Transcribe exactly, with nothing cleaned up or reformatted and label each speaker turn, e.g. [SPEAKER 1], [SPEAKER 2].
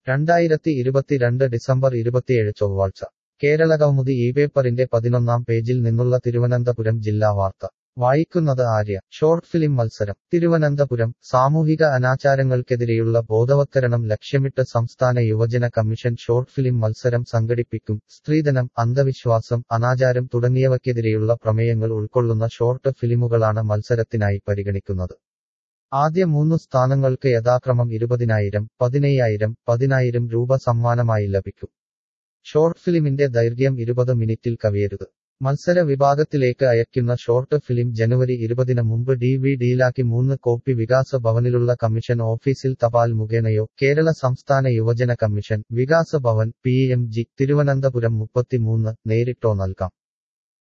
[SPEAKER 1] രണ്ടായിരത്തി ഇരുപത്തിരണ്ട് ഡിസംബർ ഇരുപത്തിയേഴ് ചൊവ്വാഴ്ച കേരളകൗമുദി ഈ പേപ്പറിന്റെ പതിനൊന്നാം പേജിൽ നിന്നുള്ള തിരുവനന്തപുരം ജില്ലാ വാർത്ത വായിക്കുന്നത് ആര്യ. ഷോർട്ട് ഫിലിം മത്സരം തിരുവനന്തപുരം. സാമൂഹിക അനാചാരങ്ങൾക്കെതിരെയുള്ള ബോധവത്കരണം ലക്ഷ്യമിട്ട് സംസ്ഥാന യുവജന കമ്മീഷൻ ഷോർട്ട് ഫിലിം മത്സരം സംഘടിപ്പിക്കും. സ്ത്രീധനം, അന്ധവിശ്വാസം, അനാചാരം തുടങ്ങിയവയ്ക്കെതിരെയുള്ള പ്രമേയങ്ങൾ ഉൾക്കൊള്ളുന്ന ഷോർട്ട് ഫിലിമുകളാണ് മത്സരത്തിനായി പരിഗണിക്കുന്നത്. ആദ്യ മൂന്നു സ്ഥാനങ്ങൾക്ക് യഥാക്രമം ഇരുപതിനായിരം, പതിനയ്യായിരം, പതിനായിരം രൂപ സമ്മാനമായി ലഭിക്കും. ഷോർട്ട് ഫിലിമിന്റെ ദൈർഘ്യം ഇരുപത് മിനിറ്റിൽ കവിയരുത്. മത്സര വിഭാഗത്തിലേക്ക് അയക്കുന്ന ഷോർട്ട് ഫിലിം ജനുവരി ഇരുപതിന് മുമ്പ് ഡി വി ഡിയിലാക്കി മൂന്ന് കോപ്പി വികാസ ഭവനിലുള്ള കമ്മീഷൻ ഓഫീസിൽ തപാൽ മുഖേനയോ കേരള സംസ്ഥാന യുവജന commission, Vikas Bhavan, P M G, Thiruvananthapuram മുപ്പത്തിമൂന്ന്, നേരിട്ടോ നൽകാം.